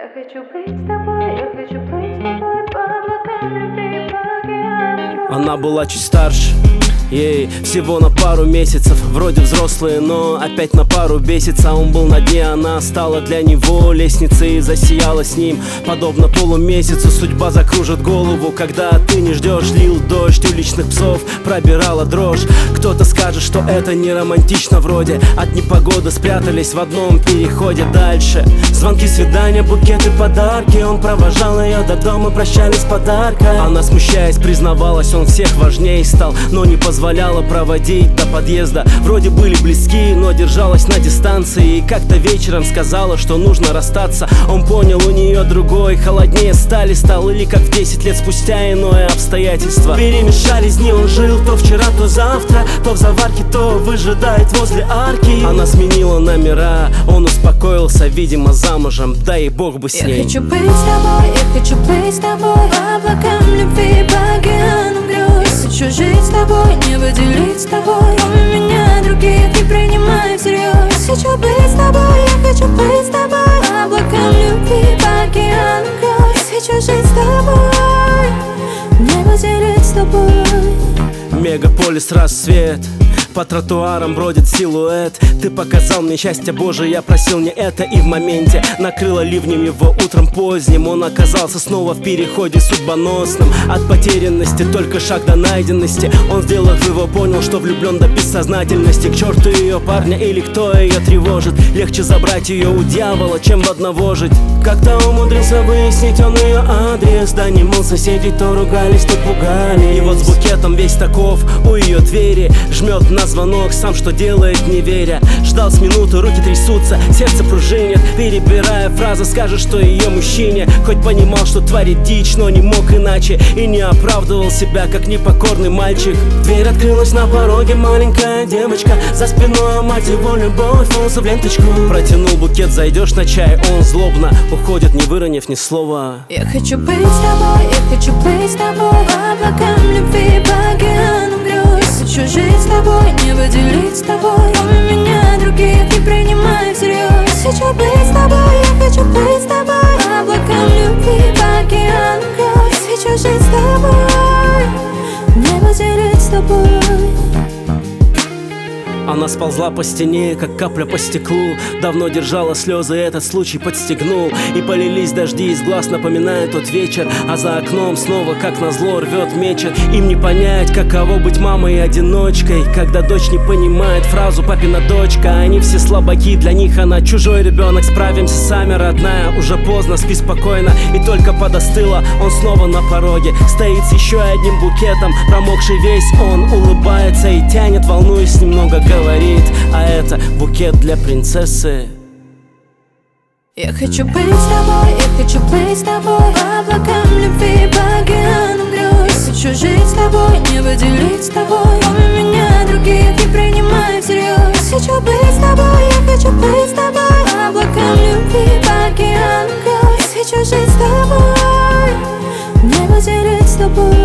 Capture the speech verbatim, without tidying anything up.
хочу быть с тобой, я хочу плыть с тобой по облакам любви, по океану. Она была чуть старше, ей всего на пару месяцев. Вроде взрослые, но опять на пару бесится. Он был на дне, она стала для него лестницей и засияла с ним. Подобно полумесяцу судьба закружит голову, когда ты не ждешь. Лил дождь, уличных псов пробирала дрожь. Кто-то скажет, что это не романтично вроде. От непогоды спрятались в одном переходе дальше. Звонки, свидания, букеты, подарки. Он провожал ее до дома, прощались подаркой. Она, смущаясь, признавалась, он всех важнее стал, но не позволяла проводить до подъезда. Вроде были близки, но держалась на дистанции. И как-то вечером сказала, что нужно расстаться. Он понял, у нее другой, холоднее стали стал. Или как в десять лет спустя иное обстоятельство. Перемешались дни, он жил то вчера, то завтра, то в заварке, то выжидает возле арки. Она сменила номера, он успокоился, видимо, замужем, да и бог бы с ней. Я хочу быть с тобой, я хочу быть с тобой по облакам любви, по океану грез. Хочу жить с тобой, небо делить с тобой. Кроме меня других не принимай всерьез. Хочу быть с тобой, я хочу быть с тобой по облакам любви, по океану грез. Хочу жить с тобой, небо делить с тобой. Мегаполис, рассвет, по тротуарам бродит силуэт. Ты показал мне счастье Божие, я просил не это. И в моменте накрыло ливнем его утром поздним. Он оказался снова в переходе судьбоносном. От потерянности только шаг до найденности. Он, сделав его, понял, что влюблен до бессознательности. К черту ее парня или кто ее тревожит. Легче забрать ее у дьявола, чем в одного жить. Как-то умудрился выяснить он ее адрес. Да не мол, соседи то ругались, то пугали. И вот с букетом весь таков у ее двери. Жмет на звонок, сам что делает, не веря. Ждал с минуты, руки трясутся, сердце пружинит. Перебирая фразы, скажет, что ее мужчине. Хоть понимал, что творит дичь, но не мог иначе. И не оправдывал себя, как непокорный мальчик. Дверь открылась, на пороге маленькая девочка. За спиной мать его любовь, волосы в ленточку. Протянул букет, зайдешь на чай. Он злобно уходит, не выронив ни слова. Я хочу быть с тобой, я хочу быть с тобой по облакам любви, по океану грез. Хочу жить с тобой, небо делить с тобой. Кроме меня других не принимай всерьез. Хочу быть с тобой, я хочу быть с тобой по облакам любви, по океану грез. Хочу жить с тобой, небо делить с тобой. Она сползла по стене, как капля по стеклу. Давно держала слезы, этот случай подстегнул. И полились дожди из глаз, напоминая тот вечер. А за окном снова, как назло, рвет мечет. Им не понять, каково быть мамой и одиночкой, когда дочь не понимает фразу «папина дочка». Они все слабаки, для них она чужой ребенок. Справимся сами, родная, уже поздно, спи спокойно. И только подостыла, он снова на пороге. Стоит с еще одним букетом, промокший весь. Он улыбается и тянет, волнуясь немного, говорит, а это букет для принцессы. Я хочу быть с тобой, я хочу быть с тобой по облакам любви, по океану грез. Хочу жить с тобой, небо делить с тобой. Кроме меня других не принимай всерьез. Хочу быть с тобой, я хочу быть с тобой по облакам любви, по океану грез. Хочу жить с тобой, небо делить с тобой.